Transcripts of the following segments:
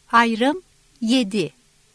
Ayrım 7.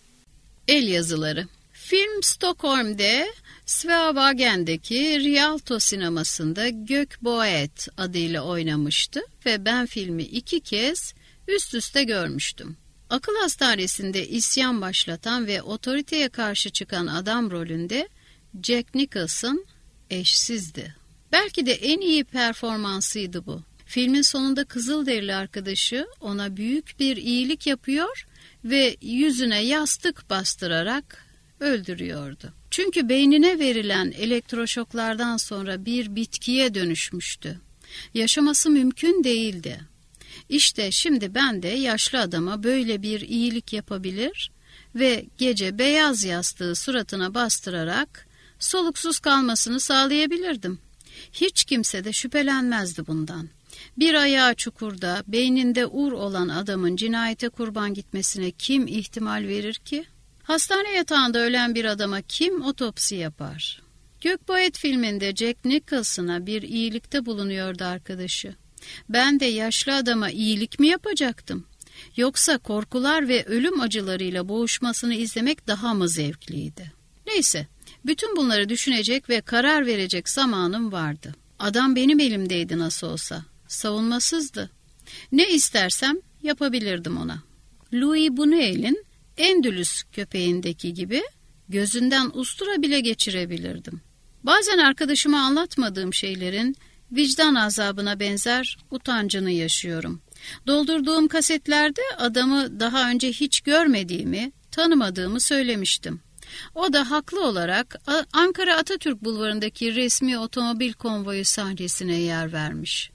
El yazıları. Film Stockholm'de Sveawagen'deki Rialto sinemasında Gökboet adıyla oynamıştı ve ben filmi 2 kez üst üste görmüştüm. Akıl hastanesinde isyan başlatan ve otoriteye karşı çıkan adam rolünde Jack Nicholson eşsizdi. Belki de en iyi performansıydı bu. Filmin sonunda Kızılderili arkadaşı ona büyük bir iyilik yapıyor ve yüzüne yastık bastırarak öldürüyordu. Çünkü beynine verilen elektroşoklardan sonra bir bitkiye dönüşmüştü. Yaşaması mümkün değildi. İşte şimdi ben de yaşlı adama böyle bir iyilik yapabilir ve gece beyaz yastığı suratına bastırarak soluksuz kalmasını sağlayabilirdim. Hiç kimse de şüphelenmezdi bundan. Bir ayağı çukurda, beyninde ur olan adamın cinayete kurban gitmesine kim ihtimal verir ki? Hastane yatağında ölen bir adama kim otopsi yapar? Gökboet filminde Jack Nicholson'a bir iyilikte bulunuyordu arkadaşı. Ben de yaşlı adama iyilik mi yapacaktım? Yoksa korkular ve ölüm acılarıyla boğuşmasını izlemek daha mı zevkliydi? Neyse, bütün bunları düşünecek ve karar verecek zamanım vardı. Adam benim elimdeydi nasıl olsa. Savunmasızdı. Ne istersem yapabilirdim ona. Louis Buñuel'in Endülüs köpeğindeki gibi gözünden ustura bile geçirebilirdim. Bazen arkadaşıma anlatmadığım şeylerin vicdan azabına benzer utancını yaşıyorum. Doldurduğum kasetlerde adamı daha önce hiç görmediğimi, tanımadığımı söylemiştim. O da haklı olarak Ankara Atatürk Bulvarı'ndaki resmi otomobil konvoyu sahnesine yer vermiş.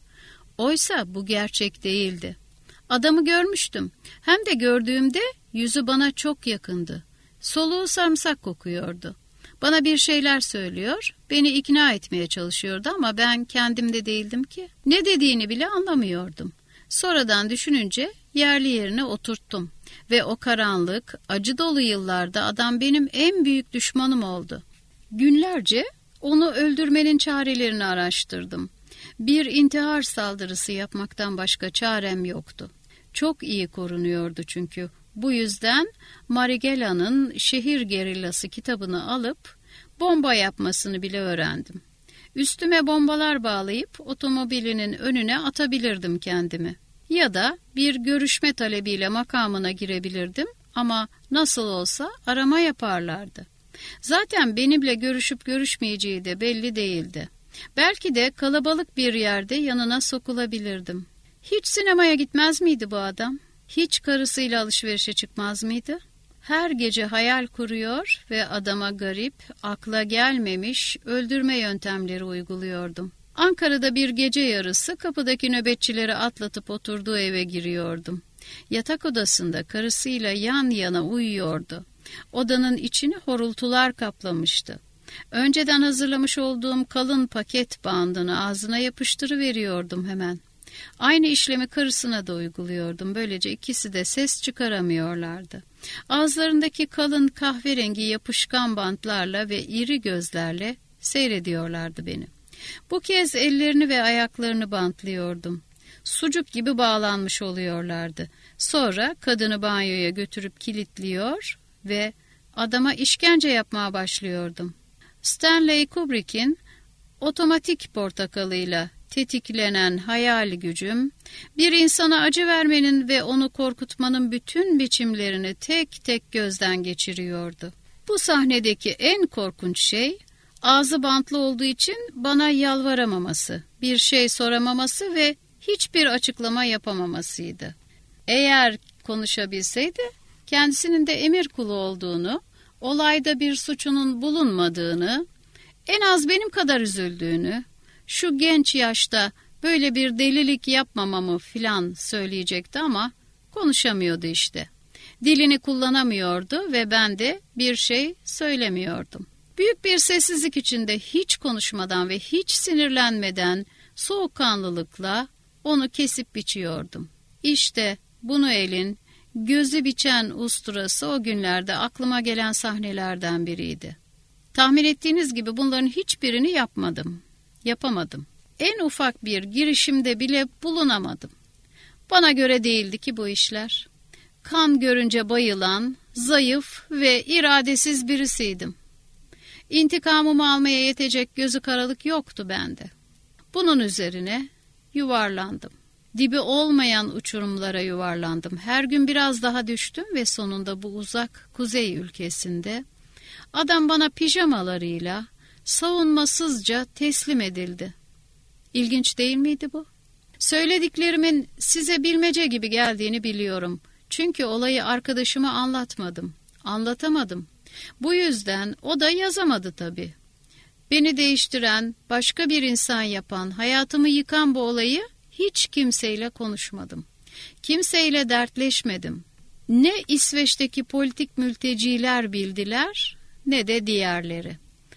Oysa bu gerçek değildi. Adamı görmüştüm. Hem de gördüğümde yüzü bana çok yakındı. Soluğu sarımsak kokuyordu. Bana bir şeyler söylüyor, beni ikna etmeye çalışıyordu ama ben kendimde değildim ki. Ne dediğini bile anlamıyordum. Sonradan düşününce yerli yerine oturttum. Ve o karanlık, acı dolu yıllarda adam benim en büyük düşmanım oldu. Günlerce onu öldürmenin çarelerini araştırdım. Bir intihar saldırısı yapmaktan başka çarem yoktu. Çok iyi korunuyordu çünkü. Bu yüzden Marigella'nın Şehir Gerillası kitabını alıp bomba yapmasını bile öğrendim. Üstüme bombalar bağlayıp otomobilinin önüne atabilirdim kendimi. Ya da bir görüşme talebiyle makamına girebilirdim ama nasıl olsa arama yaparlardı. Zaten benimle görüşüp görüşmeyeceği de belli değildi. Belki de kalabalık bir yerde yanına sokulabilirdim. Hiç sinemaya gitmez miydi bu adam? Hiç karısıyla alışverişe çıkmaz mıydı? Her gece hayal kuruyor ve adama garip, akla gelmemiş öldürme yöntemleri uyguluyordum. Ankara'da bir gece yarısı kapıdaki nöbetçileri atlatıp oturduğu eve giriyordum. Yatak odasında karısıyla yan yana uyuyordu. Odanın içini horultular kaplamıştı. Önceden hazırlamış olduğum kalın paket bandını ağzına yapıştırıveriyordum hemen. Aynı işlemi karısına da uyguluyordum. Böylece ikisi de ses çıkaramıyorlardı. Ağızlarındaki kalın kahverengi yapışkan bantlarla ve iri gözlerle seyrediyorlardı beni. Bu kez ellerini ve ayaklarını bantlıyordum. Sucuk gibi bağlanmış oluyorlardı. Sonra kadını banyoya götürüp kilitliyor ve adama işkence yapmaya başlıyordum. Stanley Kubrick'in Otomatik Portakalıyla tetiklenen hayal gücüm, bir insana acı vermenin ve onu korkutmanın bütün biçimlerini tek tek gözden geçiriyordu. Bu sahnedeki en korkunç şey, ağzı bantlı olduğu için bana yalvaramaması, bir şey soramaması ve hiçbir açıklama yapamamasıydı. Eğer konuşabilseydi, kendisinin de emir kulu olduğunu, olayda bir suçunun bulunmadığını, en az benim kadar üzüldüğünü, şu genç yaşta böyle bir delilik yapmamamı filan söyleyecekti ama konuşamıyordu işte. Dilini kullanamıyordu ve ben de bir şey söylemiyordum. Büyük bir sessizlik içinde hiç konuşmadan ve hiç sinirlenmeden soğukkanlılıkla onu kesip biçiyordum. İşte Buñuel'in gözü biçen usturası o günlerde aklıma gelen sahnelerden biriydi. Tahmin ettiğiniz gibi bunların hiçbirini yapamadım. En ufak bir girişimde bile bulunamadım. Bana göre değildi ki bu işler. kan görünce bayılan, zayıf ve iradesiz birisiydim. İntikamımı almaya yetecek gözü karalık yoktu bende. Bunun üzerine yuvarlandım. Dibi olmayan uçurumlara yuvarlandım. Her gün biraz daha düştüm ve sonunda bu uzak kuzey ülkesinde adam bana pijamalarıyla savunmasızca teslim edildi. İlginç değil miydi bu? Söylediklerimin size bilmece gibi geldiğini biliyorum. Çünkü olayı arkadaşıma anlatmadım, anlatamadım. Bu yüzden o da yazamadı tabii. Beni değiştiren, başka bir insan yapan, hayatımı yıkan bu olayı hiç kimseyle konuşmadım. Kimseyle dertleşmedim. Ne İsveç'teki politik mülteciler bildiler, ne de diğerleri.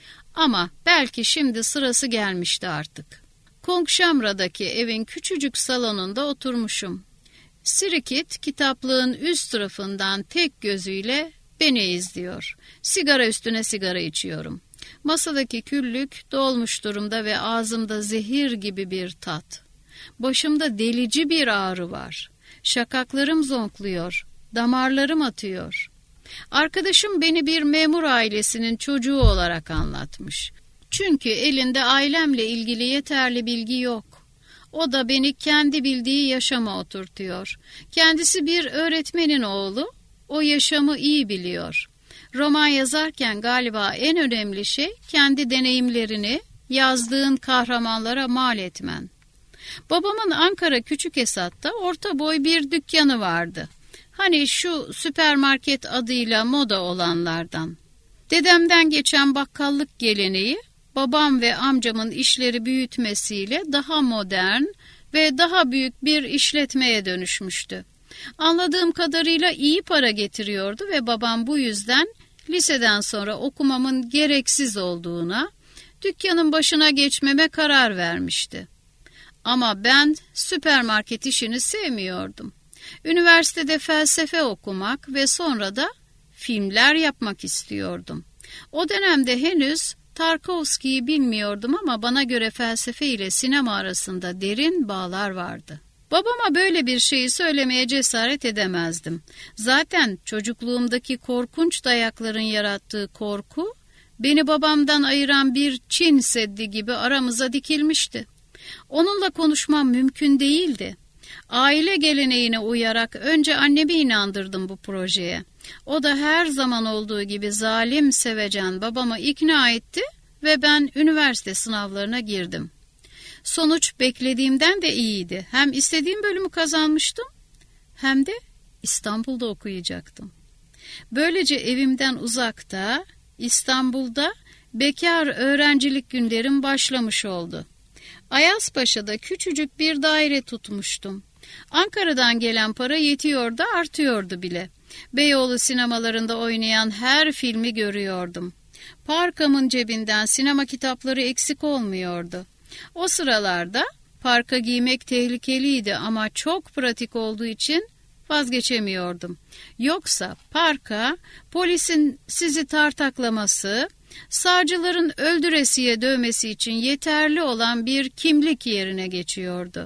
Ama belki şimdi sırası gelmişti artık. Kongshamra'daki evin küçücük salonunda oturmuşum. Sirikit kitaplığın üst tarafından tek gözüyle beni izliyor. Sigara üstüne sigara içiyorum. Masadaki küllük dolmuş durumda ve ağzımda zehir gibi bir tat. Başımda delici bir ağrı var. Şakaklarım zonkluyor, damarlarım atıyor. Arkadaşım beni bir memur ailesinin çocuğu olarak anlatmış. Çünkü elinde ailemle ilgili yeterli bilgi yok. O da beni kendi bildiği yaşama oturtuyor. Kendisi bir öğretmenin oğlu, o yaşamı iyi biliyor. Roman yazarken galiba en önemli şey kendi deneyimlerini yazdığın kahramanlara mal etmen. Babamın Ankara Küçükesat'ta orta boy bir dükkanı vardı. Hani şu süpermarket adıyla moda olanlardan. Dedemden geçen bakkallık geleneği babam ve amcamın işleri büyütmesiyle daha modern ve daha büyük bir işletmeye dönüşmüştü. Anladığım kadarıyla iyi para getiriyordu ve babam bu yüzden liseden sonra okumamın gereksiz olduğuna, dükkanın başına geçmeme karar vermişti. Ama ben süpermarket işini sevmiyordum. Üniversitede felsefe okumak ve sonra da filmler yapmak istiyordum. O dönemde henüz Tarkovski'yi bilmiyordum ama bana göre felsefe ile sinema arasında derin bağlar vardı. Babama böyle bir şeyi söylemeye cesaret edemezdim. Zaten çocukluğumdaki korkunç dayakların yarattığı korku, beni babamdan ayıran bir Çin Seddi gibi aramıza dikilmişti. Onunla konuşmam mümkün değildi. Aile geleneğine uyarak önce annemi inandırdım bu projeye. O da her zaman olduğu gibi zalim sevecen babamı ikna etti ve ben üniversite sınavlarına girdim. Sonuç beklediğimden de iyiydi. Hem istediğim bölümü kazanmıştım hem de İstanbul'da okuyacaktım. Böylece evimden uzakta, İstanbul'da bekar öğrencilik günlerim başlamış oldu. Ayazpaşa'da küçücük bir daire tutmuştum. Ankara'dan gelen para yetiyor da artıyordu bile. Beyoğlu sinemalarında oynayan her filmi görüyordum. Parkamın cebinden sinema kitapları eksik olmuyordu. O sıralarda parka giymek tehlikeliydi ama çok pratik olduğu için vazgeçemiyordum. Yoksa parka polisin sizi tartaklaması, sağcıların öldüresiye dövmesi için yeterli olan bir kimlik yerine geçiyordu.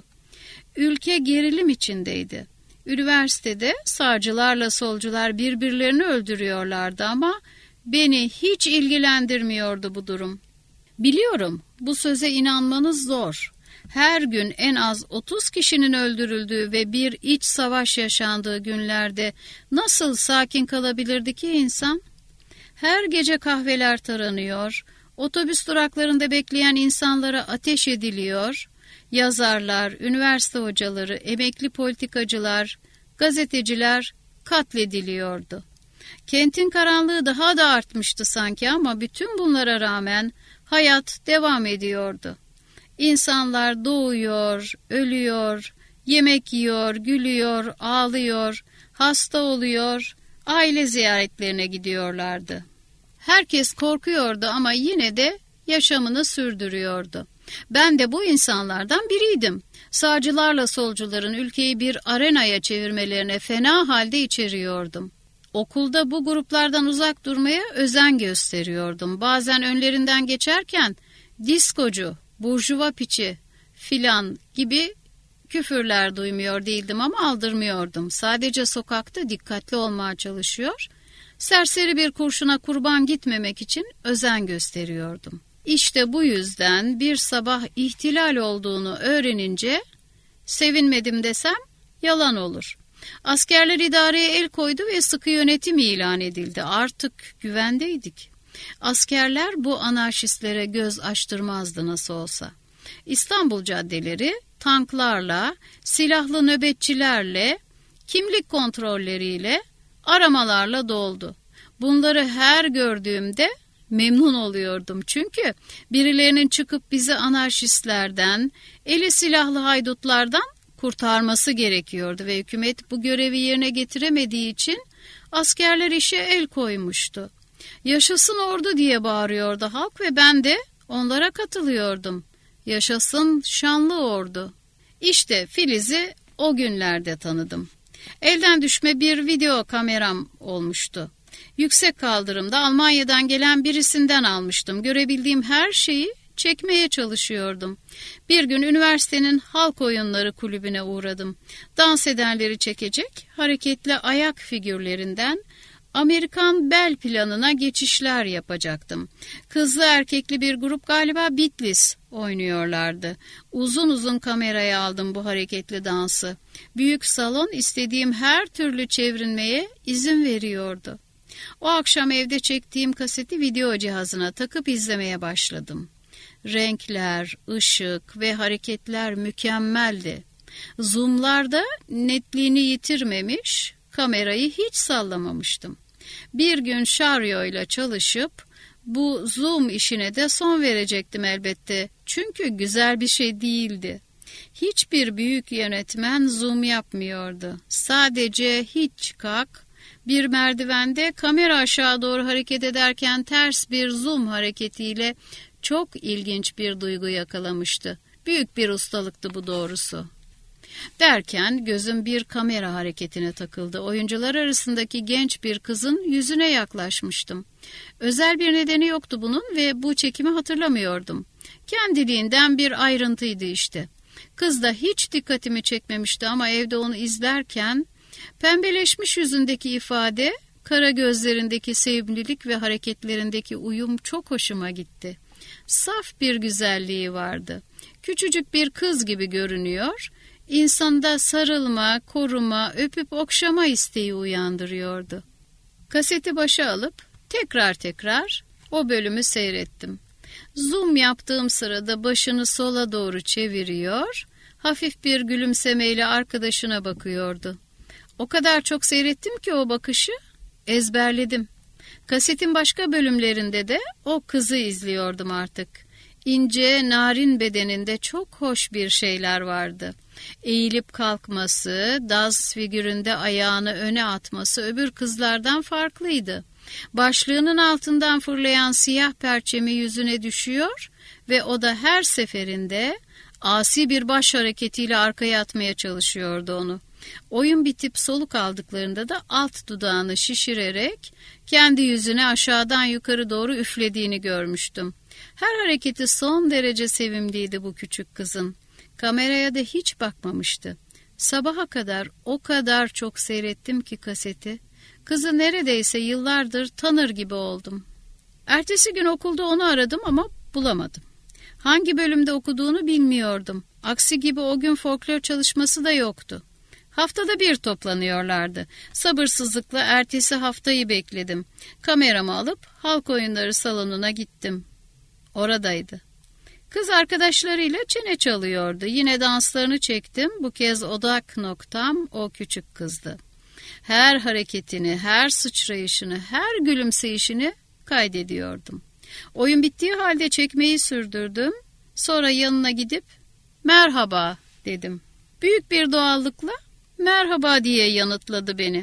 Ülke gerilim içindeydi. Üniversitede sağcılarla solcular birbirlerini öldürüyorlardı ama beni hiç ilgilendirmiyordu bu durum. Biliyorum, bu söze inanmanız zor. Her gün en az 30 kişinin öldürüldüğü ve bir iç savaş yaşandığı günlerde nasıl sakin kalabilirdi ki insan? Her gece kahveler taranıyor, otobüs duraklarında bekleyen insanlara ateş ediliyor, yazarlar, üniversite hocaları, emekli politikacılar, gazeteciler katlediliyordu. Kentin karanlığı daha da artmıştı sanki ama bütün bunlara rağmen hayat devam ediyordu. İnsanlar doğuyor, ölüyor, yemek yiyor, gülüyor, ağlıyor, hasta oluyor, aile ziyaretlerine gidiyorlardı. Herkes korkuyordu ama yine de yaşamını sürdürüyordu. Ben de bu insanlardan biriydim. Sağcılarla solcuların ülkeyi bir arenaya çevirmelerine fena halde içeriyordum. Okulda bu gruplardan uzak durmaya özen gösteriyordum. Bazen önlerinden geçerken diskocu, burjuva piçi filan gibi Küfürler duymuyor değildim ama aldırmıyordum. Sadece sokakta dikkatli olmaya çalışıyor, serseri bir kurşuna kurban gitmemek için özen gösteriyordum. İşte bu yüzden bir sabah ihtilal olduğunu öğrenince sevinmedim desem yalan olur. Askerler idareye el koydu ve sıkı yönetim ilan edildi. Artık güvendeydik. Askerler bu anarşistlere göz açtırmazdı nasıl olsa. İstanbul caddeleri tanklarla, silahlı nöbetçilerle, kimlik kontrolleriyle, aramalarla doldu. Bunları her gördüğümde memnun oluyordum. Çünkü birilerinin çıkıp bizi anarşistlerden, eli silahlı haydutlardan kurtarması gerekiyordu ve hükümet bu görevi yerine getiremediği için askerler işe el koymuştu. Yaşasın ordu diye bağırıyordu halk ve ben de onlara katılıyordum. Yaşasın şanlı ordu. İşte Filiz'i o günlerde tanıdım. Elden düşme bir video kameram olmuştu. Yüksek kaldırımda Almanya'dan gelen birisinden almıştım. Görebildiğim her şeyi çekmeye çalışıyordum. Bir gün üniversitenin halk oyunları kulübüne uğradım. Dans edenleri çekecek hareketli ayak figürlerinden Amerikan bel planına geçişler yapacaktım. Kızlı erkekli bir grup galiba Bitlis oynuyorlardı. Uzun uzun kameraya aldım bu hareketli dansı. Büyük salon istediğim her türlü çevrilmeye izin veriyordu. O akşam evde çektiğim kaseti video cihazına takıp izlemeye başladım. Renkler, ışık ve hareketler mükemmeldi. Zoom'larda netliğini yitirmemiş, kamerayı hiç sallamamıştım. Bir gün şaryoyla çalışıp bu zoom işine de son verecektim elbette. Çünkü güzel bir şey değildi. Hiçbir büyük yönetmen zoom yapmıyordu. Sadece Hitchcock bir merdivende kamera aşağı doğru hareket ederken ters bir zoom hareketiyle çok ilginç bir duygu yakalamıştı. Büyük bir ustalıktı bu doğrusu. Derken gözüm bir kamera hareketine takıldı. Oyuncular arasındaki genç bir kızın yüzüne yaklaşmıştım. Özel bir nedeni yoktu bunun ve bu çekimi hatırlamıyordum. Kendiliğinden bir ayrıntıydı işte. Kız da hiç dikkatimi çekmemişti ama evde onu izlerken pembeleşmiş yüzündeki ifade, kara gözlerindeki sevimlilik ve hareketlerindeki uyum çok hoşuma gitti. Saf bir güzelliği vardı. Küçücük bir kız gibi görünüyor, insanda sarılma, koruma, öpüp okşama isteği uyandırıyordu. Kaseti başa alıp tekrar o bölümü seyrettim. Zoom yaptığım sırada başını sola doğru çeviriyor, hafif bir gülümsemeyle arkadaşına bakıyordu. O kadar çok seyrettim ki o bakışı ezberledim. Kasetin başka bölümlerinde de o kızı izliyordum artık. İnce, narin bedeninde çok hoş bir şeyler vardı. Eğilip kalkması, dans figüründe ayağını öne atması öbür kızlardan farklıydı. Başlığının altından fırlayan siyah perçemi yüzüne düşüyor ve o da her seferinde asi bir baş hareketiyle arkaya atmaya çalışıyordu onu. Oyun bitip soluk aldıklarında da alt dudağını şişirerek kendi yüzüne aşağıdan yukarı doğru üflediğini görmüştüm. Her hareketi son derece sevimliydi bu küçük kızın. Kameraya da hiç bakmamıştı. Sabaha kadar o kadar çok seyrettim ki kaseti. Kızı neredeyse yıllardır tanır gibi oldum. Ertesi gün okulda onu aradım ama bulamadım. Hangi bölümde okuduğunu bilmiyordum. Aksi gibi o gün folklor çalışması da yoktu. Haftada bir toplanıyorlardı. Sabırsızlıkla ertesi haftayı bekledim. Kameramı alıp halk oyunları salonuna gittim. Oradaydı. Kız arkadaşlarıyla çene çalıyordu. Yine danslarını çektim. Bu kez odak noktam o küçük kızdı. Her hareketini, her sıçrayışını, her gülümseyişini kaydediyordum. Oyun bittiği halde çekmeyi sürdürdüm. Sonra yanına gidip "Merhaba" dedim. Büyük bir doğallıkla "Merhaba" diye yanıtladı beni.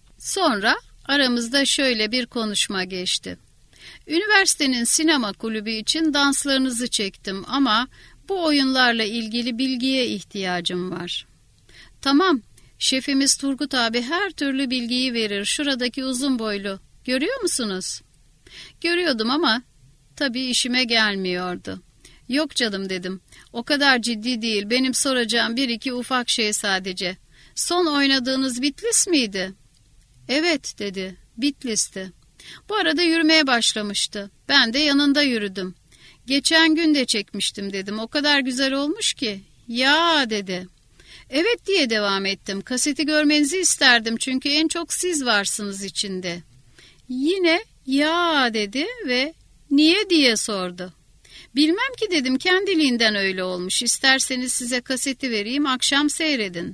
Sonra aramızda şöyle bir konuşma geçti. Üniversitenin sinema kulübü için danslarınızı çektim ama bu oyunlarla ilgili bilgiye ihtiyacım var. Tamam, şefimiz Turgut abi her türlü bilgiyi verir. Şuradaki uzun boylu. Görüyor musunuz? Görüyordum ama tabii işime gelmiyordu. Yok canım dedim. O kadar ciddi değil. Benim soracağım bir iki ufak şey sadece. Son oynadığınız Bitlis miydi? Evet dedi. Bitlis'ti. Bu arada yürümeye başlamıştı. Ben de yanında yürüdüm. Geçen gün de çekmiştim dedim. O kadar güzel olmuş ki. Ya dedi. Evet diye devam ettim. Kaseti görmenizi isterdim çünkü en çok siz varsınız içinde. Yine ya dedi ve niye diye sordu. Bilmem ki dedim, kendiliğinden öyle olmuş. İsterseniz size kaseti vereyim, akşam seyredin.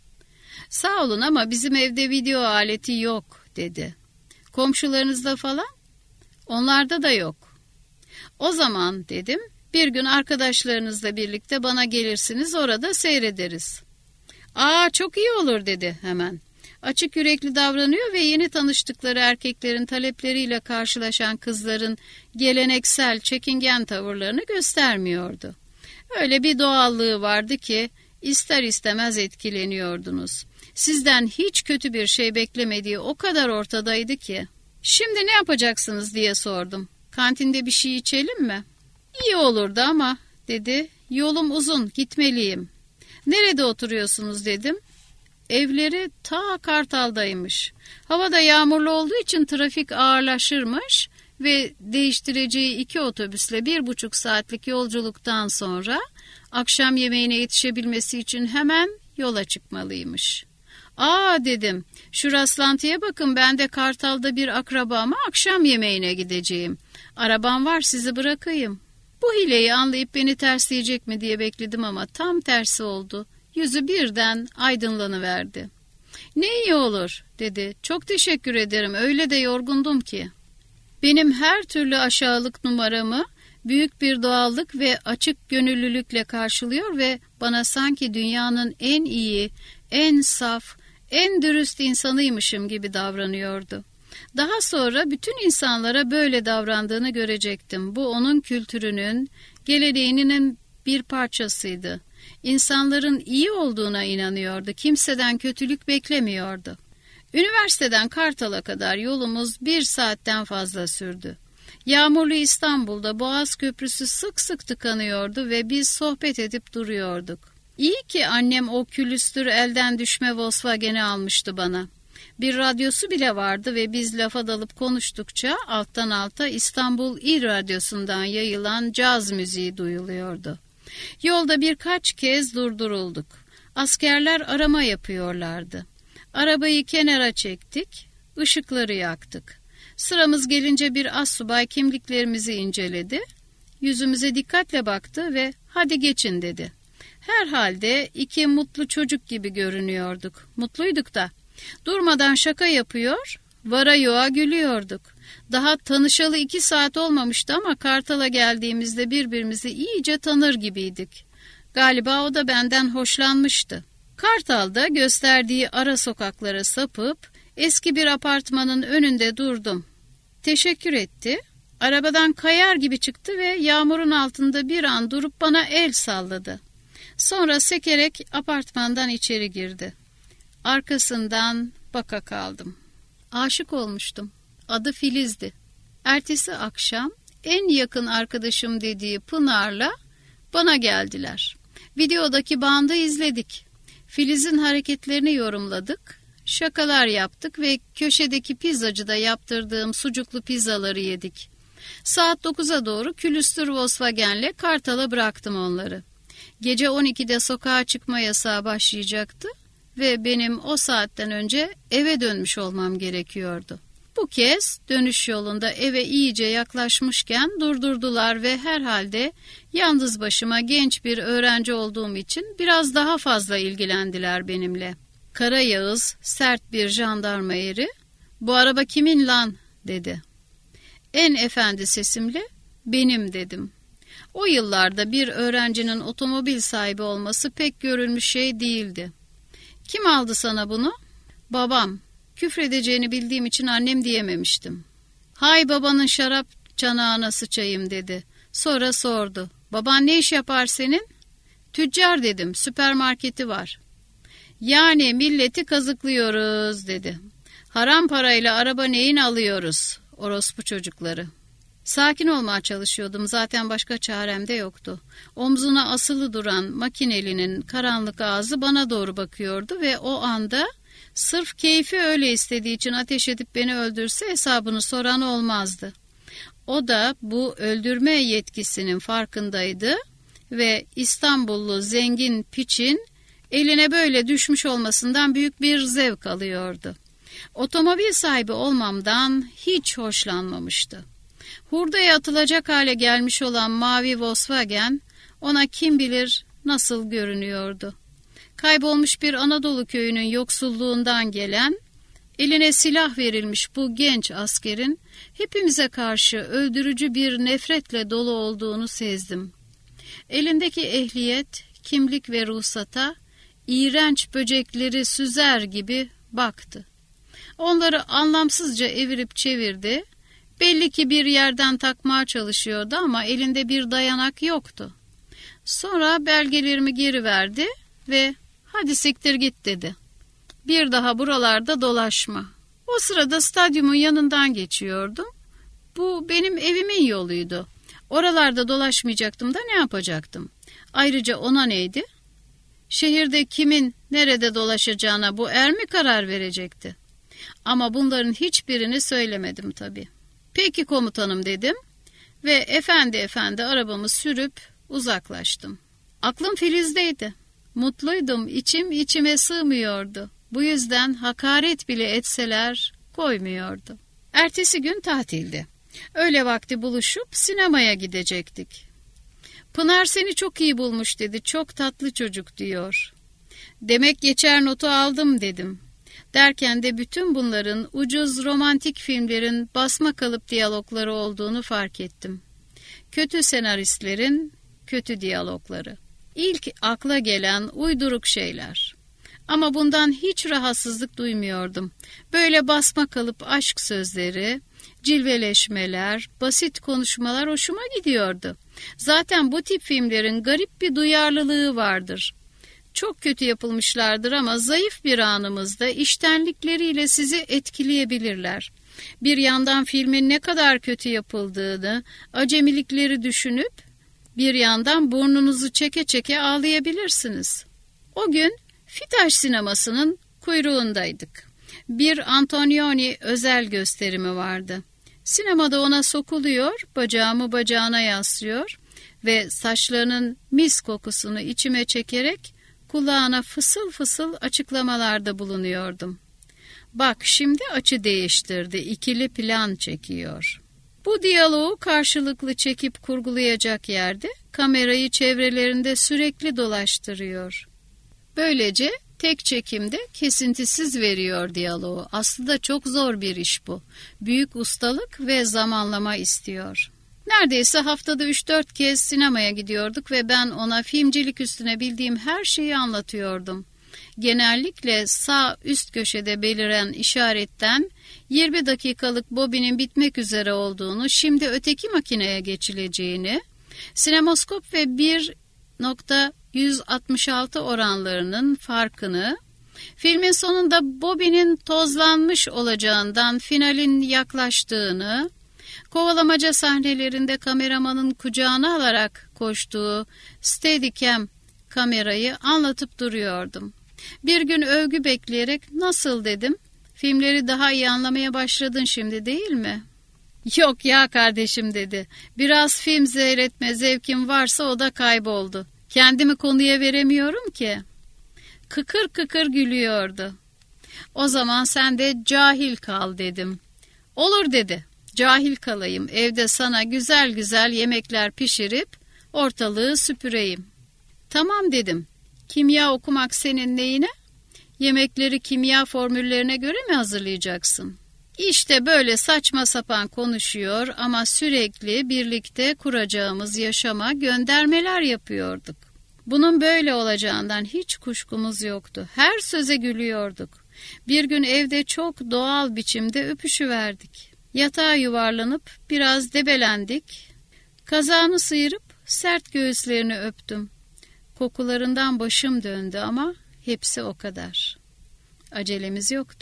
Sağ olun ama bizim evde video aleti yok dedi. Komşularınızda falan? Onlarda da yok. O zaman dedim, bir gün arkadaşlarınızla birlikte bana gelirsiniz, orada seyrederiz. Aa, çok iyi olur dedi hemen. Açık yürekli davranıyor ve yeni tanıştıkları erkeklerin talepleriyle karşılaşan kızların geleneksel çekingen tavırlarını göstermiyordu. Öyle bir doğallığı vardı ki ister istemez etkileniyordunuz. Sizden hiç kötü bir şey beklemediği o kadar ortadaydı ki. Şimdi ne yapacaksınız diye sordum. Kantinde bir şey içelim mi? İyi olurdu ama dedi. Yolum uzun, gitmeliyim. Nerede oturuyorsunuz dedim. Evleri ta Kartal'daymış. Hava da yağmurlu olduğu için trafik ağırlaşırmış ve değiştireceği 2 otobüsle 1,5 saatlik yolculuktan sonra akşam yemeğine yetişebilmesi için hemen yola çıkmalıymış. Aa dedim, şu rastlantıya bakın, ben de Kartal'da bir akrabama akşam yemeğine gideceğim. Arabam var, sizi bırakayım. Bu hileyi anlayıp beni tersleyecek mi diye bekledim ama tam tersi oldu. Yüzü birden aydınlanıverdi. Ne iyi olur dedi. Çok teşekkür ederim, öyle de yorgundum ki. Benim her türlü aşağılık numaramı büyük bir doğallık ve açık gönüllülükle karşılıyor ve bana sanki dünyanın en iyi, en saf, en dürüst insanıymışım gibi davranıyordu. Daha sonra bütün insanlara böyle davrandığını görecektim. Bu onun kültürünün, geleneğinin bir parçasıydı. İnsanların iyi olduğuna inanıyordu. Kimseden kötülük beklemiyordu. Üniversiteden Kartal'a kadar yolumuz 1 saatten fazla sürdü. Yağmurlu İstanbul'da Boğaz Köprüsü sık sık tıkanıyordu ve biz sohbet edip duruyorduk. İyi ki annem o külüstür elden düşme Volkswagen'i almıştı bana. Bir radyosu bile vardı ve biz lafa dalıp konuştukça alttan alta İstanbul İl Radyosu'ndan yayılan caz müziği duyuluyordu. Yolda birkaç kez durdurulduk. Askerler arama yapıyorlardı. Arabayı kenara çektik, ışıkları yaktık. Sıramız gelince bir astsubay kimliklerimizi inceledi. Yüzümüze dikkatle baktı ve hadi geçin dedi. Herhalde 2 mutlu çocuk gibi görünüyorduk. Mutluyduk da. Durmadan şaka yapıyor, vara yoğa gülüyorduk. Daha tanışalı 2 saat olmamıştı ama Kartal'a geldiğimizde birbirimizi iyice tanır gibiydik. Galiba o da benden hoşlanmıştı. Kartal'da gösterdiği ara sokaklara sapıp eski bir apartmanın önünde durdum. Teşekkür etti. Arabadan kayar gibi çıktı ve yağmurun altında bir an durup bana el salladı. Sonra sekerek apartmandan içeri girdi. Arkasından baka kaldım. Aşık olmuştum. Adı Filiz'di. Ertesi akşam en yakın arkadaşım dediği Pınar'la bana geldiler. Videodaki bandı izledik. Filiz'in hareketlerini yorumladık. Şakalar yaptık ve köşedeki pizzacıda yaptırdığım sucuklu pizzaları yedik. Saat 9'a doğru külüstür Volkswagen'le Kartal'a bıraktım onları. Gece 12'de sokağa çıkma yasağı başlayacaktı ve benim o saatten önce eve dönmüş olmam gerekiyordu. Bu kez dönüş yolunda eve iyice yaklaşmışken durdurdular ve herhalde yalnız başıma genç bir öğrenci olduğum için biraz daha fazla ilgilendiler benimle. Kara Yağız sert bir jandarma eri, "Bu araba kimin lan?" dedi. En efendi sesimle "Benim" dedim. O yıllarda bir öğrencinin otomobil sahibi olması pek görülmüş şey değildi. "Kim aldı sana bunu?" "Babam." Küfredeceğini bildiğim için annem diyememiştim. "Hay babanın şarap çanağına sıçayım" dedi. Sonra sordu. "Baban ne iş yapar senin?" "Tüccar" dedim. "Süpermarketi var." "Yani milleti kazıklıyoruz" dedi. "Haram parayla araba neyin alıyoruz? Orospu çocukları." Sakin olmaya çalışıyordum, zaten başka çarem de yoktu. Omzuna asılı duran makinelinin karanlık ağzı bana doğru bakıyordu ve o anda sırf keyfi öyle istediği için ateş edip beni öldürse hesabını soran olmazdı. O da bu öldürme yetkisinin farkındaydı ve İstanbullu zengin piçin eline böyle düşmüş olmasından büyük bir zevk alıyordu. Otomobil sahibi olmamdan hiç hoşlanmamıştı. Hurdaya atılacak hale gelmiş olan mavi Volkswagen ona kim bilir nasıl görünüyordu. Kaybolmuş bir Anadolu köyünün yoksulluğundan gelen, eline silah verilmiş bu genç askerin hepimize karşı öldürücü bir nefretle dolu olduğunu sezdim. Elindeki ehliyet, kimlik ve ruhsata iğrenç böcekleri süzer gibi baktı. Onları anlamsızca evirip çevirdi. Belli ki bir yerden takmaya çalışıyordu ama elinde bir dayanak yoktu. Sonra belgelerimi geri verdi ve "Hadi siktir git" dedi. "Bir daha buralarda dolaşma." O sırada stadyumun yanından geçiyordum. Bu benim evimin yoluydu. Oralarda dolaşmayacaktım da ne yapacaktım? Ayrıca ona neydi? Şehirde kimin nerede dolaşacağına bu mi karar verecekti? Ama bunların hiçbirini söylemedim tabii. "Peki komutanım" dedim ve efendi arabamı sürüp uzaklaştım. Aklım Filiz'deydi. Mutluydum, içim içime sığmıyordu. Bu yüzden hakaret bile etseler koymuyordu. Ertesi gün tatildi. Öğle vakti buluşup sinemaya gidecektik. "Pınar seni çok iyi bulmuş" dedi. "Çok tatlı çocuk" diyor. "Demek geçer notu aldım" dedim. Derken de bütün bunların ucuz romantik filmlerin basma kalıp diyalogları olduğunu fark ettim. Kötü senaristlerin kötü diyalogları. İlk akla gelen uyduruk şeyler. Ama bundan hiç rahatsızlık duymuyordum. Böyle basma kalıp aşk sözleri, cilveleşmeler, basit konuşmalar hoşuma gidiyordu. Zaten bu tip filmlerin garip bir duyarlılığı vardır. Çok kötü yapılmışlardır ama zayıf bir anımızda içtenlikleriyle sizi etkileyebilirler. Bir yandan filmin ne kadar kötü yapıldığını, acemilikleri düşünüp bir yandan burnunuzu çeke çeke ağlayabilirsiniz. O gün Fitaş sinemasının kuyruğundaydık. Bir Antonioni özel gösterimi vardı. Sinemada ona sokuluyor, bacağımı bacağına yaslıyor ve saçlarının mis kokusunu içime çekerek kulağına fısıl fısıl açıklamalarda bulunuyordum. Bak şimdi açı değiştirdi, ikili plan çekiyor. Bu diyaloğu karşılıklı çekip kurgulayacak yerde kamerayı çevrelerinde sürekli dolaştırıyor. Böylece tek çekimde kesintisiz veriyor diyaloğu. Aslında çok zor bir iş bu. Büyük ustalık ve zamanlama istiyor. Neredeyse haftada 3-4 kez sinemaya gidiyorduk ve ben ona filmcilik üstüne bildiğim her şeyi anlatıyordum. Genellikle sağ üst köşede beliren işaretten 20 dakikalık bobinin bitmek üzere olduğunu, şimdi öteki makineye geçileceğini, sinemaskop ve 1.166 oranlarının farkını, filmin sonunda bobinin tozlanmış olacağından finalin yaklaştığını, kovalamaca sahnelerinde kameramanın kucağına alarak koştuğu Steadicam kamerayı anlatıp duruyordum. Bir gün övgü bekleyerek "Nasıl?" dedim. "Filmleri daha iyi anlamaya başladın şimdi değil mi?" "Yok ya kardeşim" dedi. "Biraz film seyretme zevkim varsa o da kayboldu. Kendimi konuya veremiyorum ki." Kıkır kıkır gülüyordu. "O zaman sen de cahil kal" dedim. "Olur" dedi. "Cahil kalayım, evde sana güzel güzel yemekler pişirip ortalığı süpüreyim." "Tamam" dedim. "Kimya okumak senin neyine? Yemekleri kimya formüllerine göre mi hazırlayacaksın?" İşte böyle saçma sapan konuşuyor ama sürekli birlikte kuracağımız yaşama göndermeler yapıyorduk. Bunun böyle olacağından hiç kuşkumuz yoktu. Her söze gülüyorduk. Bir gün evde çok doğal biçimde öpüşüverdik. Yatağa yuvarlanıp biraz debelendik. Kazağımı sıyırıp sert göğüslerini öptüm. Kokularından başım döndü ama hepsi o kadar. Acelemiz yoktu.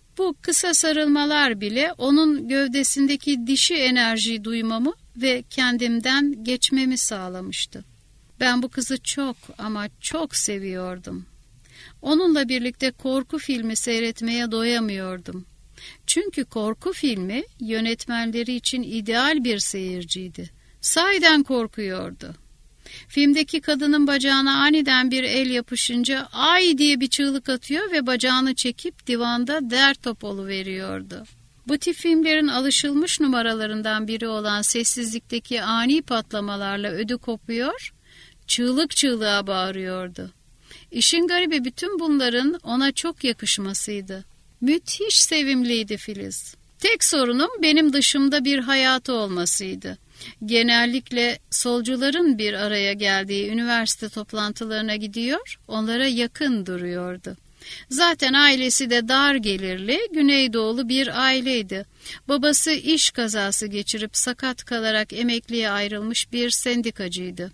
Bu kısa sarılmalar bile onun gövdesindeki dişi enerjiyi duymamı ve kendimden geçmemi sağlamıştı. Ben bu kızı çok ama çok seviyordum. Onunla birlikte korku filmi seyretmeye doyamıyordum. Çünkü korku filmi yönetmenleri için ideal bir seyirciydi. Sahiden korkuyordu. Filmdeki kadının bacağına aniden bir el yapışınca ay diye bir çığlık atıyor ve bacağını çekip divanda der top oluveriyordu. Bu tip filmlerin alışılmış numaralarından biri olan sessizlikteki ani patlamalarla ödü kopuyor, çığlık çığlığa bağırıyordu. İşin garibi bütün bunların ona çok yakışmasıydı. Müthiş sevimliydi Filiz. Tek sorunum benim dışımda bir hayatı olmasıydı. Genellikle solcuların bir araya geldiği üniversite toplantılarına gidiyor, onlara yakın duruyordu. Zaten ailesi de dar gelirli, Güneydoğulu bir aileydi. Babası iş kazası geçirip sakat kalarak emekliye ayrılmış bir sendikacıydı.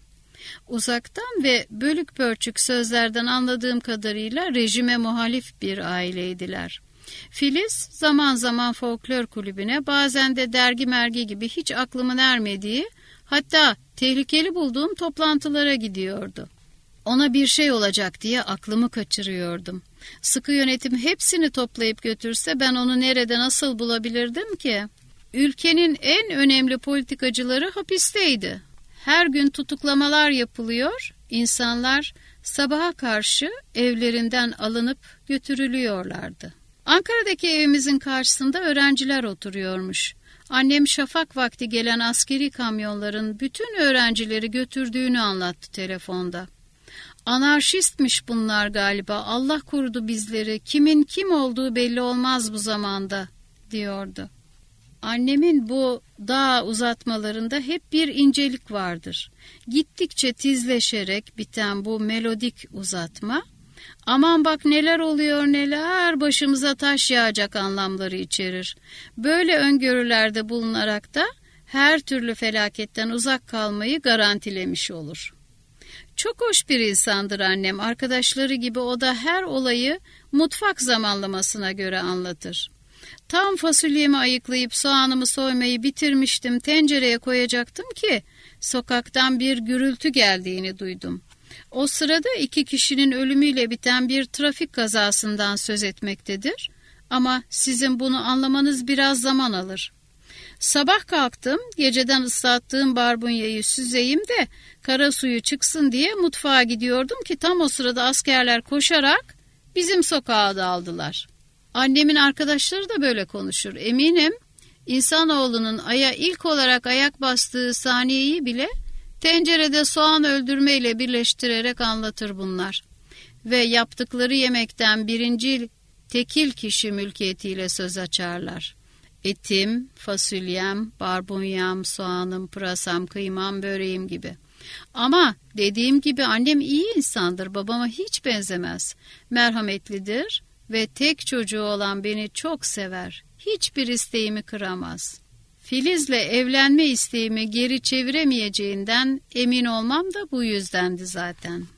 Uzaktan ve bölük pörçük sözlerden anladığım kadarıyla rejime muhalif bir aileydiler. Filiz zaman zaman folklor kulübüne, bazen de dergi mergi gibi hiç aklımın ermediği, hatta tehlikeli bulduğum toplantılara gidiyordu. Ona bir şey olacak diye aklımı kaçırıyordum. Sıkı yönetim hepsini toplayıp götürse ben onu nerede nasıl bulabilirdim ki? Ülkenin en önemli politikacıları hapisteydi. Her gün tutuklamalar yapılıyor, insanlar sabaha karşı evlerinden alınıp götürülüyorlardı. Ankara'daki evimizin karşısında öğrenciler oturuyormuş. Annem şafak vakti gelen askeri kamyonların bütün öğrencileri götürdüğünü anlattı telefonda. Anarşistmiş bunlar galiba, Allah korudu bizleri, kimin kim olduğu belli olmaz bu zamanda, diyordu. Annemin bu dağ uzatmalarında hep bir incelik vardır. Gittikçe tizleşerek biten bu melodik uzatma, aman bak neler oluyor neler, başımıza taş yağacak anlamları içerir. Böyle öngörülerde bulunarak da her türlü felaketten uzak kalmayı garantilemiş olur. Çok hoş bir insandır annem, arkadaşları gibi o da her olayı mutfak zamanlamasına göre anlatır. Tam fasulyemi ayıklayıp soğanımı soymayı bitirmiştim, tencereye koyacaktım ki sokaktan bir gürültü geldiğini duydum. O sırada 2 kişinin ölümüyle biten bir trafik kazasından söz etmektedir. Ama sizin bunu anlamanız biraz zaman alır. Sabah kalktım, geceden ıslattığım barbunyayı süzeyim de kara suyu çıksın diye mutfağa gidiyordum ki tam o sırada askerler koşarak bizim sokağa daldılar. Annemin arkadaşları da böyle konuşur. Eminim insanoğlunun aya ilk olarak ayak bastığı saniyeyi bile tencerede soğan öldürmeyle birleştirerek anlatır bunlar. Ve yaptıkları yemekten birincil tekil kişi mülkiyetiyle söz açarlar. Etim, fasulyem, barbunyam, soğanım, pırasam, kıymam, böreğim gibi. Ama dediğim gibi annem iyi insandır, babama hiç benzemez. Merhametlidir ve tek çocuğu olan beni çok sever. Hiçbir isteğimi kıramaz. Filiz'le evlenme isteğimi geri çeviremeyeceğinden emin olmam da bu yüzdendi zaten.